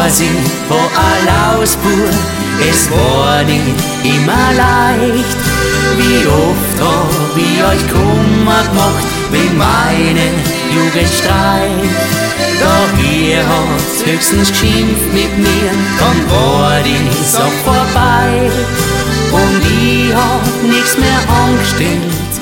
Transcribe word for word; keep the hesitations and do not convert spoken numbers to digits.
weiß ich von Alausbur, es war nicht immer leicht. Wie oft hab ich euch Kummer gemacht, wenn meine Jugend streicht. Doch ihr habt's höchstens geschimpft mit mir, dann war die Sache vorbei. Und ich hab nichts mehr angestellt,